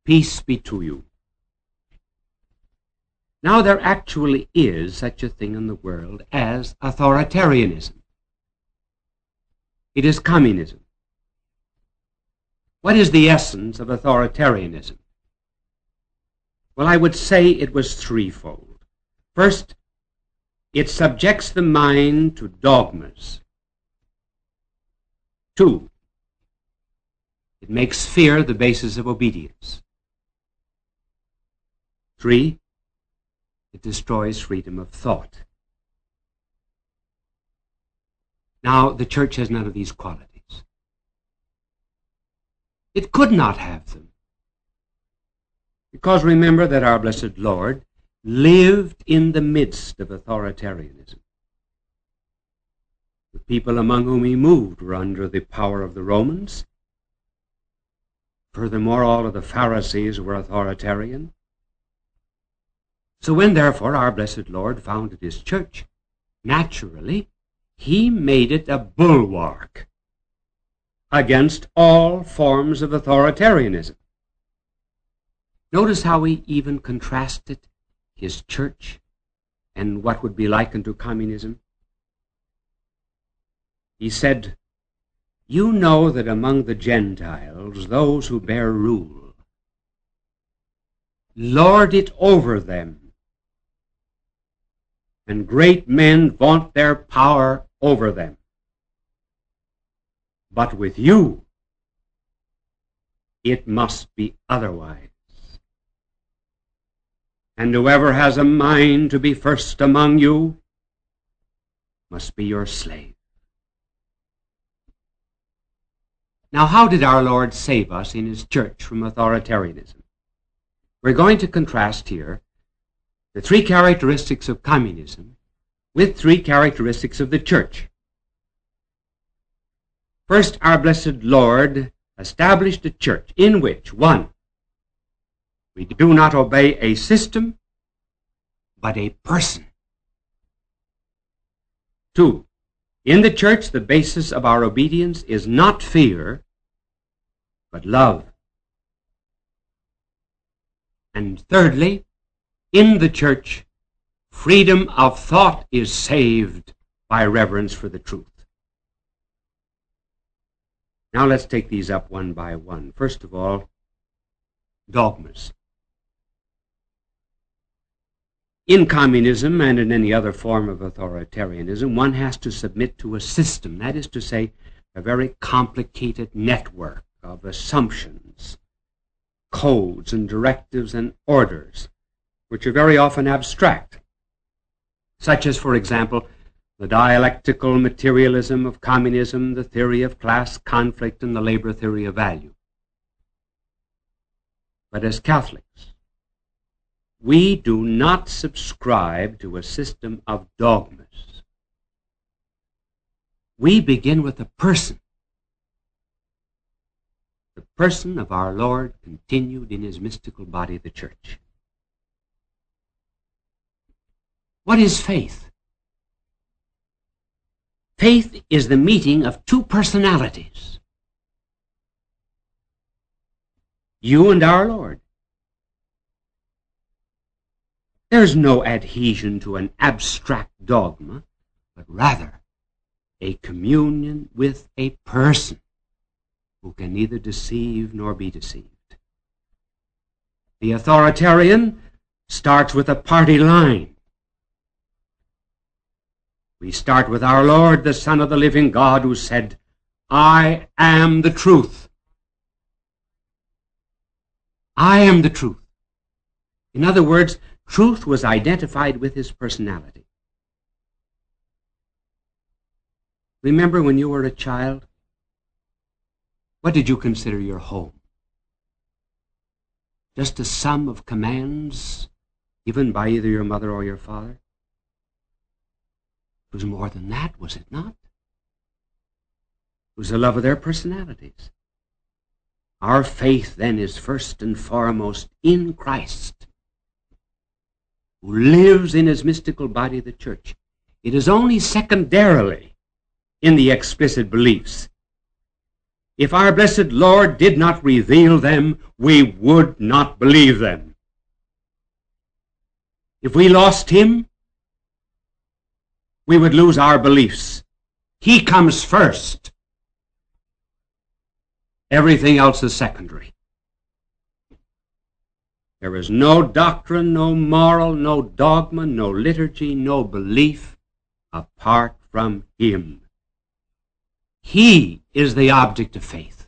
Peace be to you. Now there actually is such a thing in the world as authoritarianism. It is communism. What is the essence of authoritarianism? Well, I would say it was threefold. First, it subjects the mind to dogmas. 2, it makes fear the basis of obedience. 3, it destroys freedom of thought. Now, the church has none of these qualities. It could not have them. Because remember that our blessed Lord lived in the midst of authoritarianism. The people among whom he moved were under the power of the Romans. Furthermore, all of the Pharisees were authoritarian. So when, therefore, our blessed Lord founded his church, naturally, he made it a bulwark against all forms of authoritarianism. Notice how he even contrasted his church and what would be likened to communism. He said, "You know that among the Gentiles, those who bear rule lord it over them, and great men vaunt their power over them. But with you, it must be otherwise. And whoever has a mind to be first among you must be your slave." Now, how did our Lord save us in his church from authoritarianism? We're going to contrast here the three characteristics of communism with three characteristics of the church. First, our blessed Lord established a church in which, 1, we do not obey a system, but a person. 2, in the church, the basis of our obedience is not fear, but love. And thirdly, in the church, freedom of thought is saved by reverence for the truth. Now let's take these up one by one. First of all, dogmas. In communism and in any other form of authoritarianism, one has to submit to a system, that is to say, a very complicated network of assumptions, codes and directives and orders, which are very often abstract, such as, for example, the dialectical materialism of communism, the theory of class conflict, and the labor theory of value. But as Catholics, we do not subscribe to a system of dogmas. We begin with a person. The person of our Lord continued in his mystical body, the church. What is faith? Faith is the meeting of two personalities, you and our Lord. There's no adhesion to an abstract dogma, but rather a communion with a person who can neither deceive nor be deceived. The authoritarian starts with a party line. We start with our Lord, the Son of the living God, who said, "I am the truth. I am the truth." In other words, truth was identified with his personality. Remember when you were a child? What did you consider your home? Just a sum of commands given by either your mother or your father? It was more than that, was it not? It was the love of their personalities. Our faith, then, is first and foremost in Christ, who lives in his mystical body, the church. It is only secondarily in the explicit beliefs If our blessed Lord did not reveal them, we would not believe them. If we lost him, we would lose our beliefs. He comes first. Everything else is secondary. There is no doctrine, no moral, no dogma, no liturgy, no belief apart from him. He is the object of faith,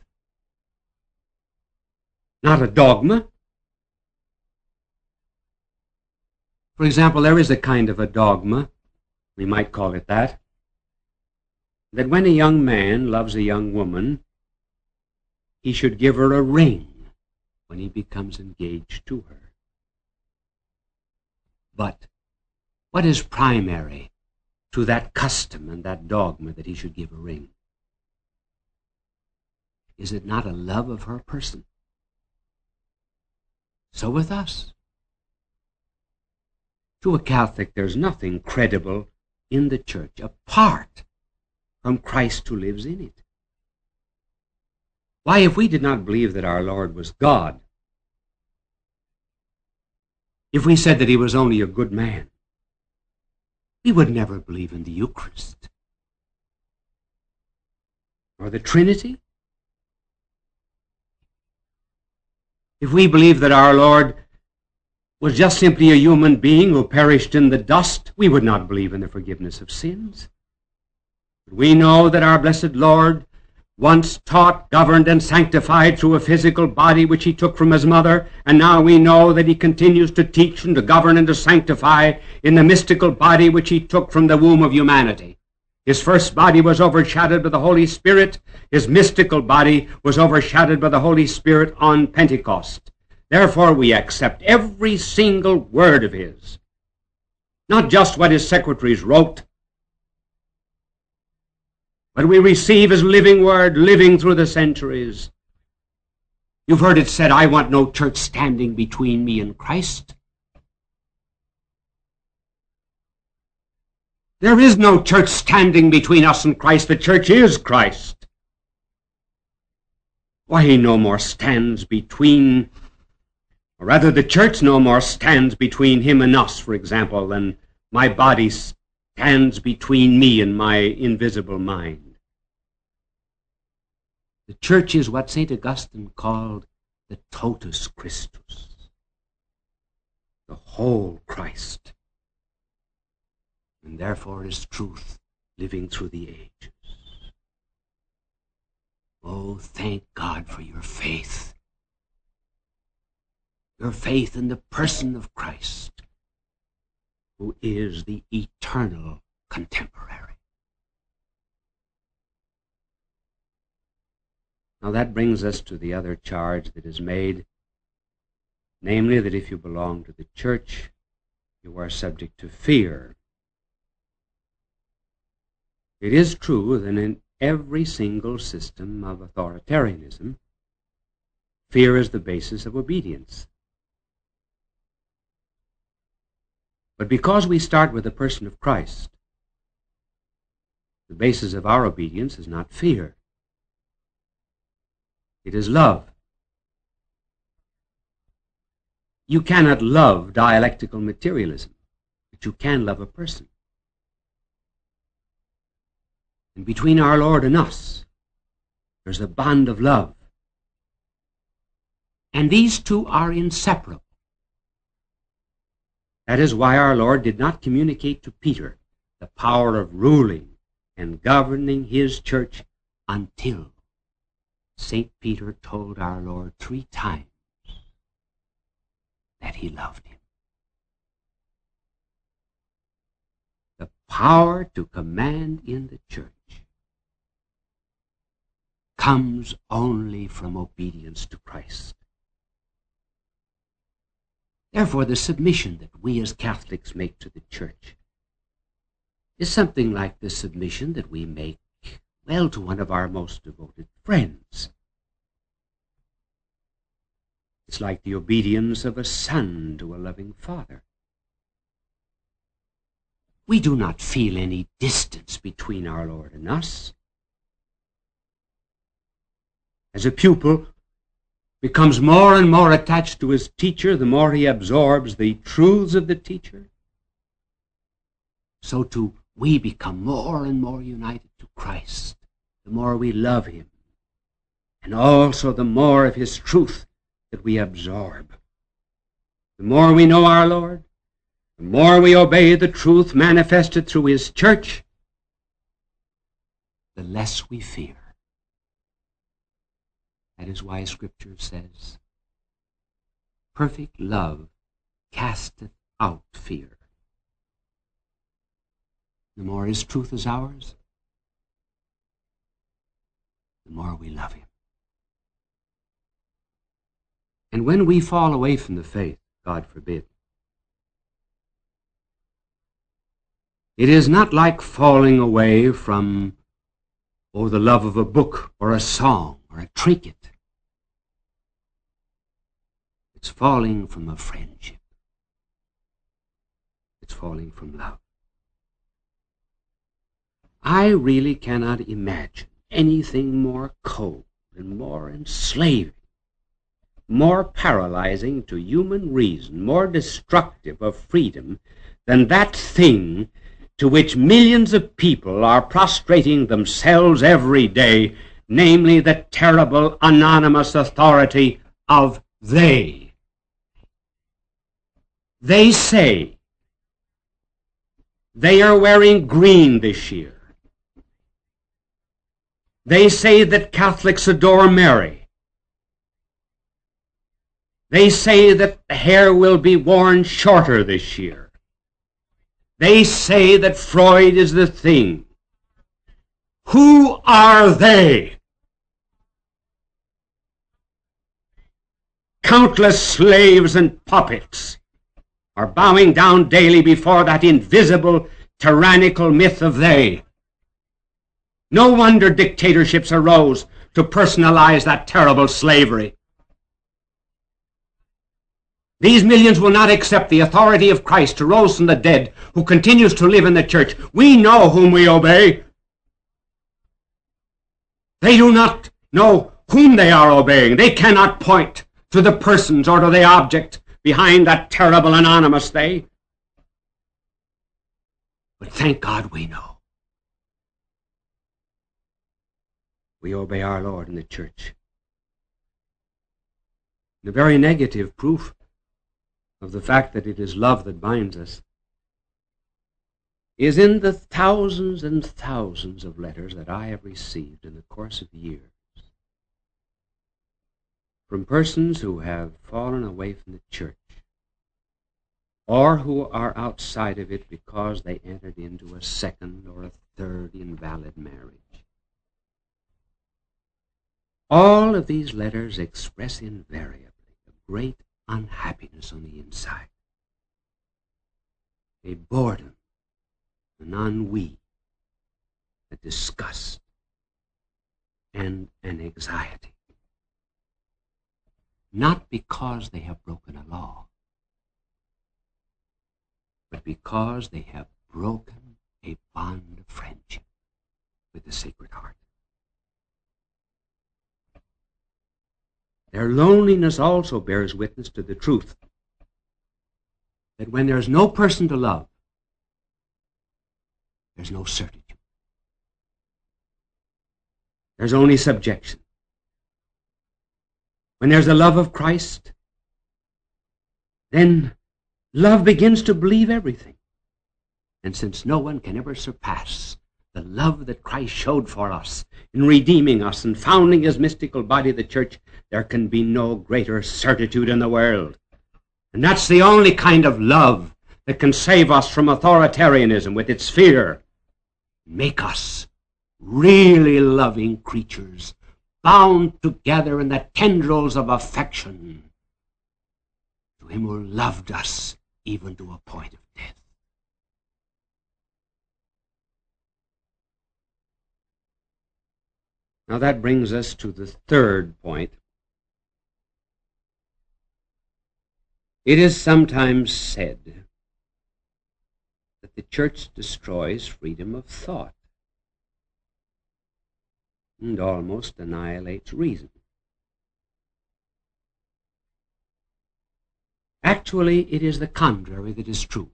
not a dogma. For example, there is a kind of a dogma, we might call it that when a young man loves a young woman, he should give her a ring when he becomes engaged to her. But what is primary to that custom and that dogma that he should give a ring? Is it not a love of her person? So with us. To a Catholic, there's nothing credible in the church apart from Christ who lives in it. Why, if we did not believe that our Lord was God, if we said that he was only a good man, we would never believe in the Eucharist or the Trinity. If we believed that our Lord was just simply a human being who perished in the dust, we would not believe in the forgiveness of sins. But we know that our blessed Lord once taught, governed, and sanctified through a physical body which he took from his mother, and now we know that he continues to teach and to govern and to sanctify in the mystical body which he took from the womb of humanity. His first body was overshadowed by the Holy Spirit. His mystical body was overshadowed by the Holy Spirit on Pentecost. Therefore, we accept every single word of his, not just what his secretaries wrote, but we receive his living word, living through the centuries. You've heard it said, I want no church standing between me and Christ. There is no church standing between us and Christ. The church is Christ. Why, he no more stands between, or rather the church no more stands between him and us, for example, than my body stands between me and my invisible mind. The church is what St. Augustine called the totus Christus, the whole Christ, and therefore is truth living through the ages. Oh, thank God for your faith in the person of Christ, who is the eternal contemporary. Now that brings us to the other charge that is made, namely that if you belong to the church, you are subject to fear. It is true that in every single system of authoritarianism, fear is the basis of obedience. But because we start with the person of Christ, the basis of our obedience is not fear. It is love. You cannot love dialectical materialism, but you can love a person. And between our Lord and us, there's a bond of love. And these two are inseparable. That is why our Lord did not communicate to Peter the power of ruling and governing his church until St. Peter told our Lord 3 times that he loved him. The power to command in the church comes only from obedience to Christ. Therefore, the submission that we as Catholics make to the church is something like the submission that we make, well, to one of our most devoted friends. It's like the obedience of a son to a loving father. We do not feel any distance between our Lord and us. As a pupil becomes more and more attached to his teacher, the more he absorbs the truths of the teacher, so too we become more and more united to Christ, the more we love him, and also the more of his truth that we absorb. The more we know our Lord, the more we obey the truth manifested through his church, the less we fear. That is why Scripture says, perfect love casteth out fear. The more his truth is ours, the more we love him. And when we fall away from the faith, God forbid, it is not like falling away from, the love of a book or a song or a trinket. It's falling from a friendship. It's falling from love. I really cannot imagine anything more cold and more enslaving, more paralyzing to human reason, more destructive of freedom than that thing to which millions of people are prostrating themselves every day, namely the terrible anonymous authority of they. They say they are wearing green this year. They say that Catholics adore Mary. They say that the hair will be worn shorter this year. They say that Freud is the thing. Who are they? Countless slaves and puppets are bowing down daily before that invisible, tyrannical myth of they. No wonder dictatorships arose to personalize that terrible slavery. These millions will not accept the authority of Christ who rose from the dead, who continues to live in the church. We know whom we obey. They do not know whom they are obeying. They cannot point to the persons or to the object behind that terrible anonymous they. But thank God we know. We obey our Lord in the church. The very negative proof of the fact that it is love that binds us is in the thousands and thousands of letters that I have received in the course of years from persons who have fallen away from the church or who are outside of it because they entered into a second or a third invalid marriage. All of these letters express invariably a great unhappiness on the inside, a boredom, an ennui, a disgust, and an anxiety. Not because they have broken a law, but because they have broken a bond of friendship with the Sacred Heart. Their loneliness also bears witness to the truth that when there's no person to love, there's no certitude. There's only subjection. When there's the love of Christ, then love begins to believe everything. And since no one can ever surpass the love that Christ showed for us in redeeming us and founding his mystical body, the church, there can be no greater certitude in the world. And that's the only kind of love that can save us from authoritarianism with its fear. Make us really loving creatures, bound together in the tendrils of affection to him who loved us even to a point of death. Now that brings us to the third point. It is sometimes said that the church destroys freedom of thought and almost annihilates reason. Actually, it is the contrary that is true.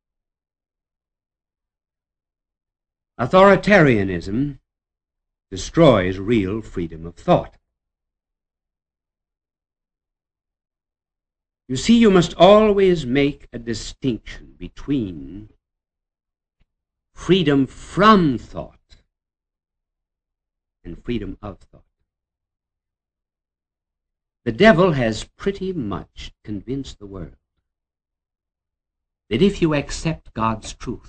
Authoritarianism destroys real freedom of thought. You see, you must always make a distinction between freedom from thought and freedom of thought. The devil has pretty much convinced the world that if you accept God's truth,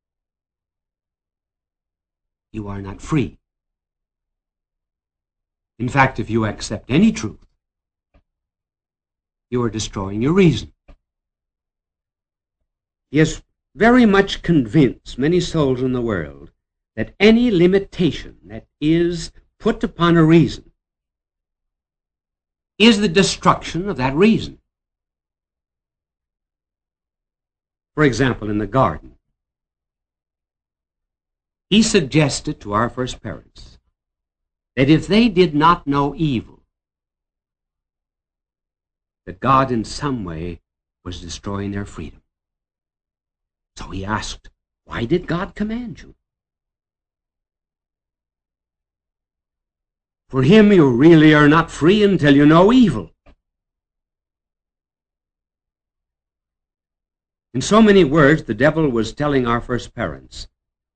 you are not free. In fact, if you accept any truth, you are destroying your reason. He has very much convinced many souls in the world that any limitation that is put upon a reason is the destruction of that reason. For example, in the garden, he suggested to our first parents that if they did not know evil, that God in some way was destroying their freedom. So he asked, why did God command you? For him, you really are not free until you know evil. In so many words, the devil was telling our first parents,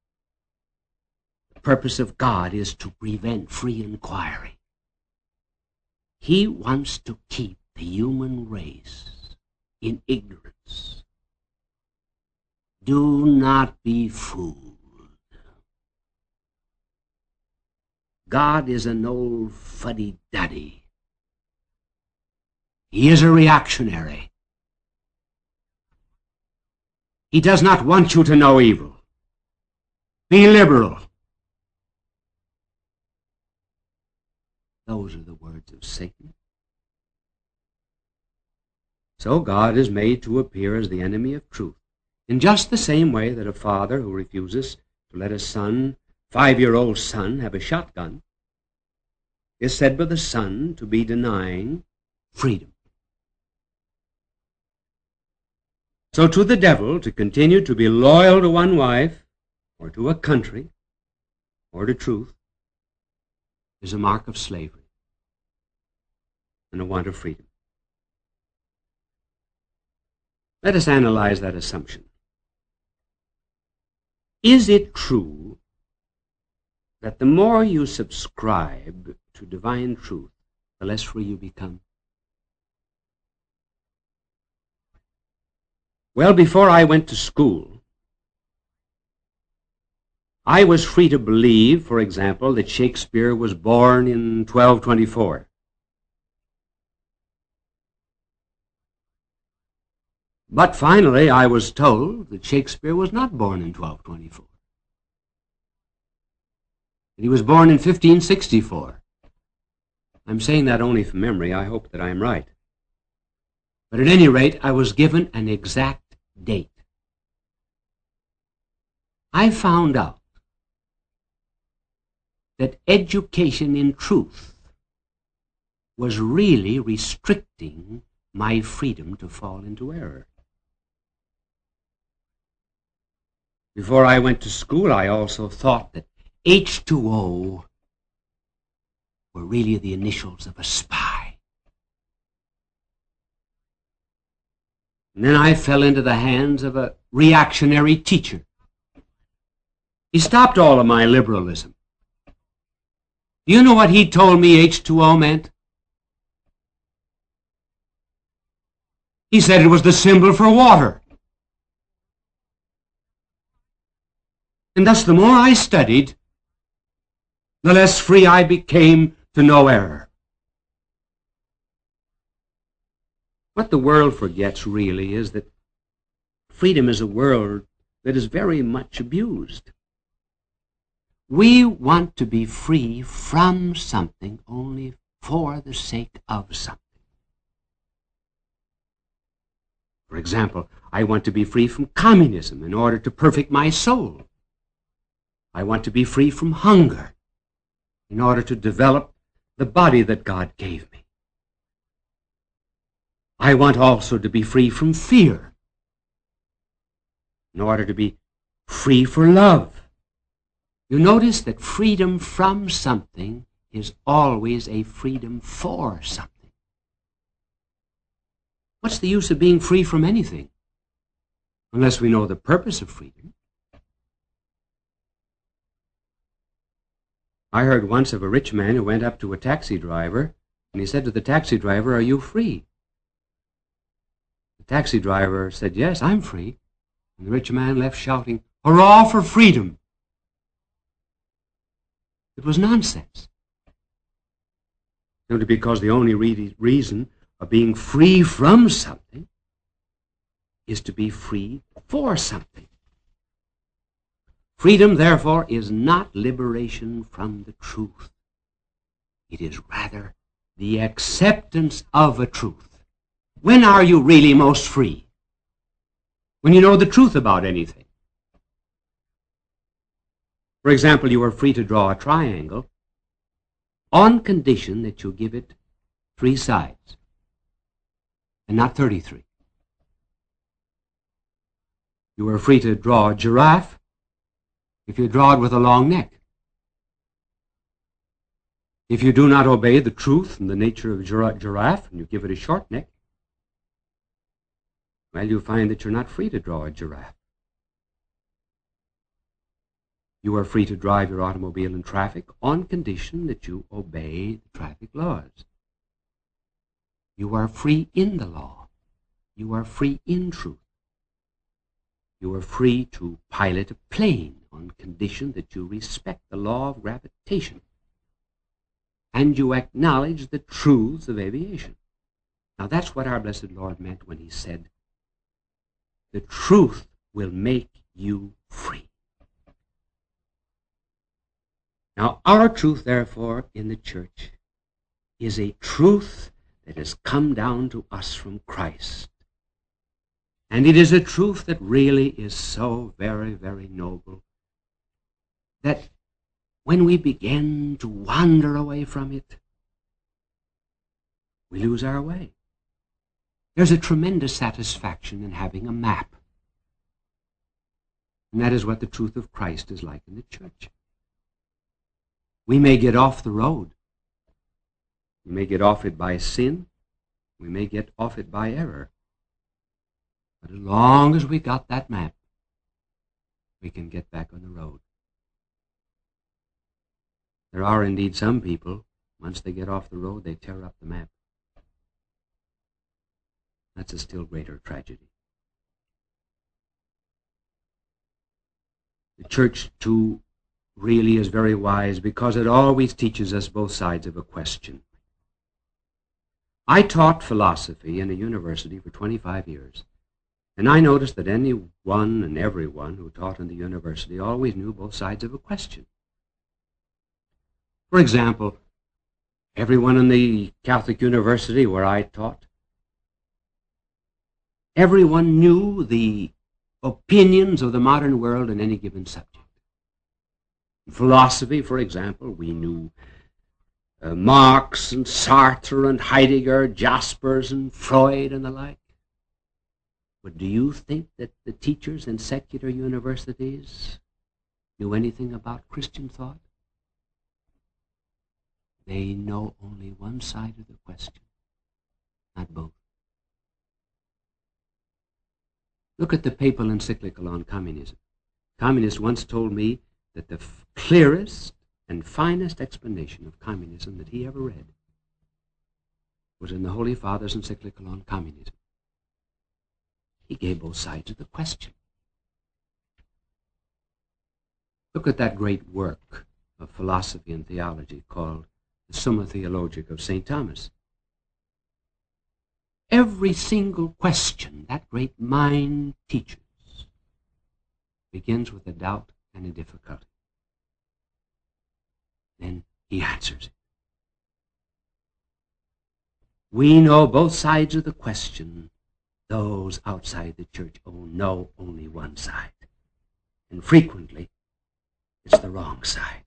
the purpose of God is to prevent free inquiry. He wants to keep the human race in ignorance. Do not be fooled. God is an old fuddy-duddy. He is a reactionary. He does not want you to know evil. Be liberal. Those are the words of Satan. So God is made to appear as the enemy of truth, in just the same way that a father who refuses to let his 5-year-old son, have a shotgun is said by the son to be denying freedom. So to the devil, to continue to be loyal to one wife, or to a country, or to truth, is a mark of slavery and a want of freedom. Let us analyze that assumption. Is it true that the more you subscribe to divine truth, the less free you become? Well, before I went to school, I was free to believe, for example, that Shakespeare was born in 1224. But finally, I was told that Shakespeare was not born in 1224. He was born in 1564. I'm saying that only from memory. I hope that I am right. But at any rate, I was given an exact date. I found out that education in truth was really restricting my freedom to fall into error. Before I went to school, I also thought that H2O were really the initials of a spy. And then I fell into the hands of a reactionary teacher. He stopped all of my liberalism. Do you know what he told me H2O meant? He said it was the symbol for water. And thus the more I studied, the less free I became to know error. What the world forgets really is that freedom is a world that is very much abused. We want to be free from something only for the sake of something. For example, I want to be free from communism in order to perfect my soul. I want to be free from hunger in order to develop the body that God gave me. I want also to be free from fear, in order to be free for love. You notice that freedom from something is always a freedom for something. What's the use of being free from anything unless we know the purpose of freedom? I heard once of a rich man who went up to a taxi driver, and he said to the taxi driver, "Are you free?" The taxi driver said, "Yes, I'm free." And the rich man left shouting, "Hurrah for freedom!" It was nonsense. Simply because the only reason of being free from something is to be free for something. Freedom, therefore, is not liberation from the truth. It is rather the acceptance of a truth. When are you really most free? When you know the truth about anything. For example, you are free to draw a triangle on condition that you give it 3 sides and not 33. You are free to draw a giraffe if you draw it with a long neck. If you do not obey the truth and the nature of a giraffe and you give it a short neck, well, you find that you're not free to draw a giraffe. You are free to drive your automobile in traffic on condition that you obey the traffic laws. You are free in the law. You are free in truth. You are free to pilot a plane on condition that you respect the law of gravitation and you acknowledge the truths of aviation. Now that's what our blessed Lord meant when he said, "The truth will make you free." Now our truth, therefore, in the church is a truth that has come down to us from Christ. And it is a truth that really is so very, very noble that when we begin to wander away from it, we lose our way. There's a tremendous satisfaction in having a map. And that is what the truth of Christ is like in the church. We may get off the road. We may get off it by sin. We may get off it by error. But as long as we got that map, we can get back on the road. There are indeed some people, once they get off the road, they tear up the map. That's a still greater tragedy. The church, too, really is very wise because it always teaches us both sides of a question. I taught philosophy in a university for 25 years. And I noticed that anyone and everyone who taught in the university always knew both sides of a question. For example, everyone in the Catholic University where I taught, everyone knew the opinions of the modern world in any given subject. In philosophy, for example, we knew Marx and Sartre and Heidegger, Jaspers and Freud and the like. But do you think that the teachers in secular universities knew anything about Christian thought? They know only one side of the question, not both. Look at the papal encyclical on communism. Communists once told me that the clearest and finest explanation of communism that he ever read was in the Holy Father's encyclical on communism. He gave both sides of the question. Look at that great work of philosophy and theology called the Summa Theologica of St. Thomas. Every single question that great mind teaches begins with a doubt and a difficulty. Then he answers it. We know both sides of the question. Those outside the church know only one side. And frequently, it's the wrong side.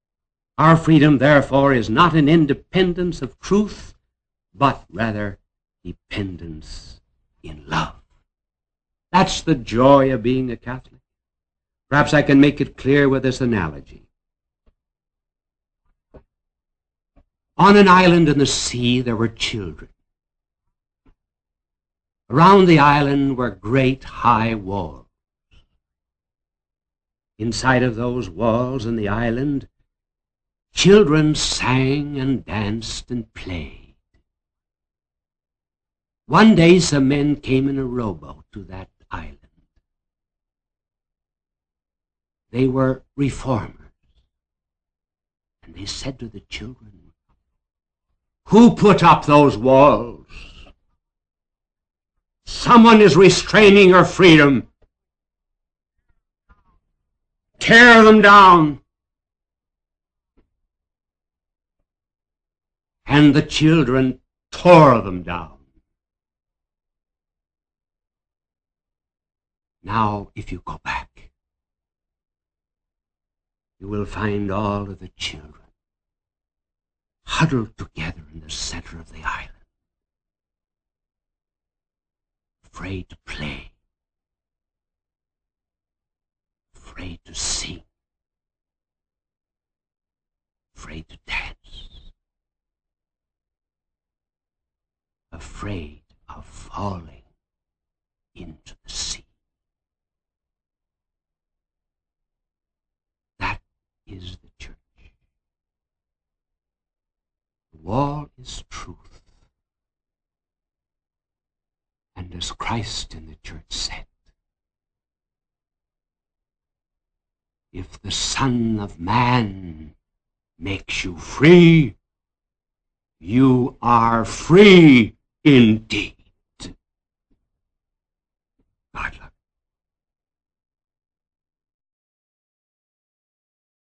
Our freedom, therefore, is not an independence of truth, but rather dependence in love. That's the joy of being a Catholic. Perhaps I can make it clear with this analogy. On an island in the sea, there were children. Around the island were great high walls. Inside of those walls in the island, children sang and danced and played. One day some men came in a rowboat to that island. They were reformers. And they said to the children, "Who put up those walls? Someone is restraining your freedom. Tear them down." And the children tore them down. Now, if you go back, you will find all of the children huddled together in the center of the island, afraid to play, afraid to sing, afraid to dance, afraid of falling into the sea. That is the church. The wall is truth. And as Christ in the church said, if the Son of Man makes you free, you are free indeed.